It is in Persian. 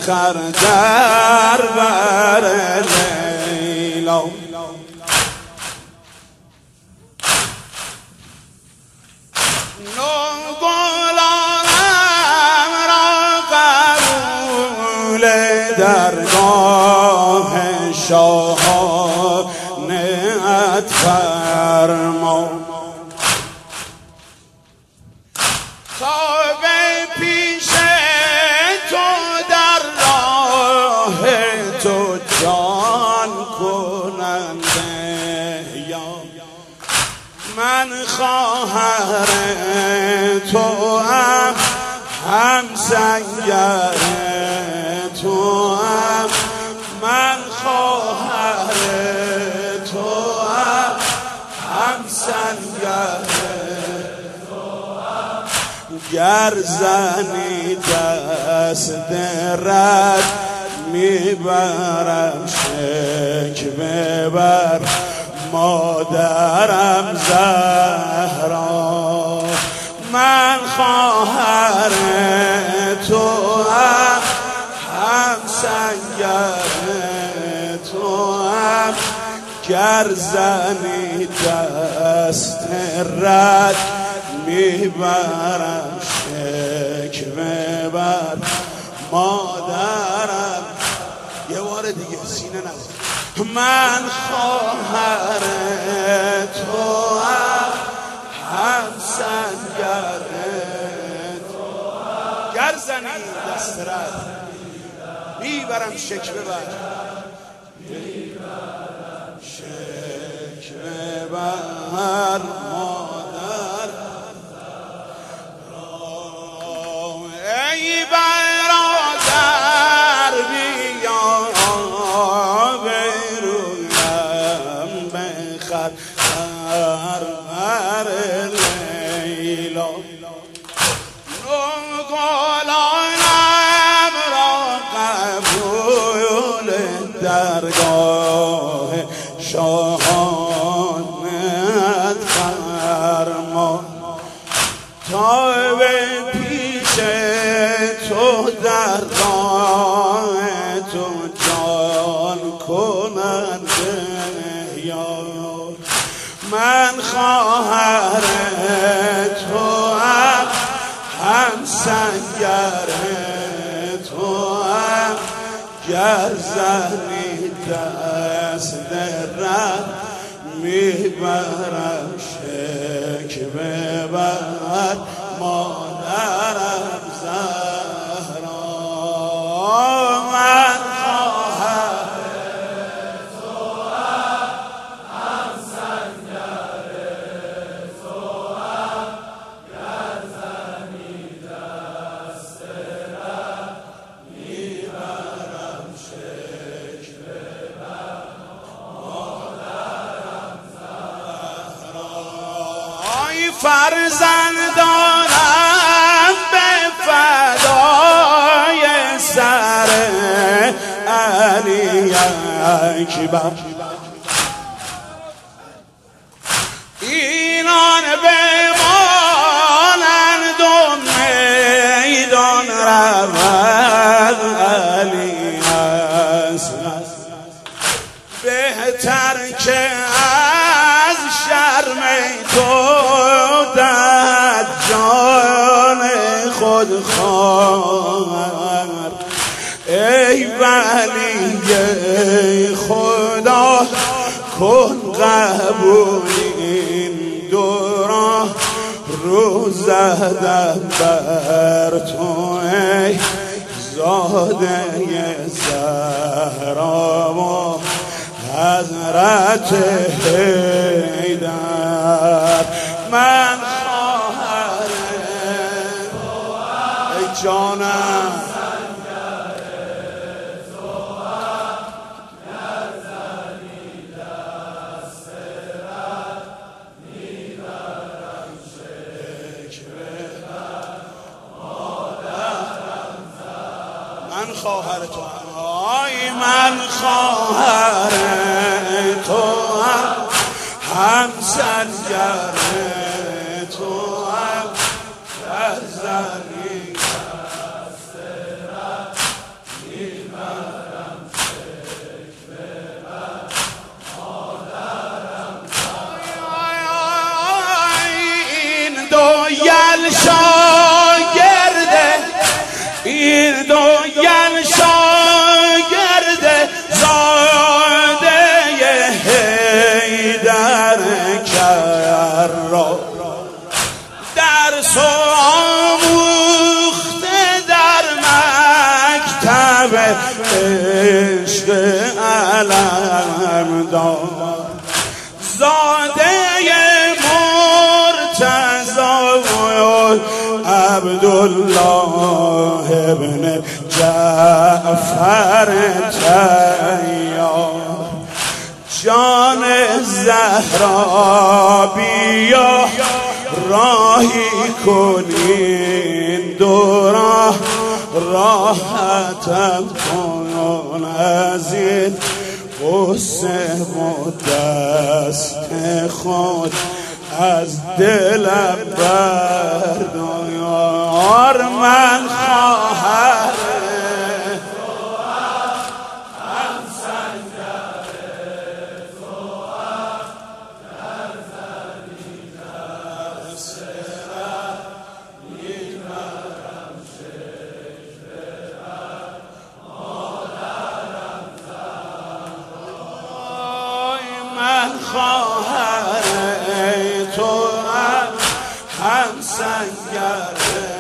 خر در بر لیلا نوگلانم را قبول درگاه شاهانه‌ات فرما تا به پیش تو در راه تو جان کننده یا من خواهر تو هم سنگر تو من خواهر تو هم سنگر گر زنی دست رد میبرم شکوه بر مادرم زهرا من خواهر تو هم سنگر تو گر زنی دست رد میبرم شکوه بر مادرم یه بار دیگه سینه نزد من خواهر تو هم سنگر تو گر زنی دست رد میبرم شکوه بر مادر ای برادر بیا برویم بخر بر لیلا نوگلانم را قبول درگاه شاهانه‌ات فرما تا به پیش تو در راه تو جان کننده یار من خواهر تو هم سنگر تو گر زنی دست رد میبرم شکوه بر مادرم زهرا من خواهر تو هم سنگر تو گر زنی دست رد میبرم شکوه بر مادرم زهرا ای فرزندانم به فدای سر علی اکبر اینان بمانند و میدان رود علی اصغر بهتر که از شرم تو در جان خود خواهر ای ولی خدا کن قبول این دوران رو زدم بر تو ای زاده زهرا و حضرت حیدر من خواهر ای جانم من خواهر تو آی من خواهر تو هم سنگر تو هم در زمین عشق علم دار زاده مرتضی عبدالله ابن جعفر طیار جان زهرا بیا راهی کنین دو راحتم کن از این غصه و دست خود از دلم بردار من خواهر خواهر تو هم سنگر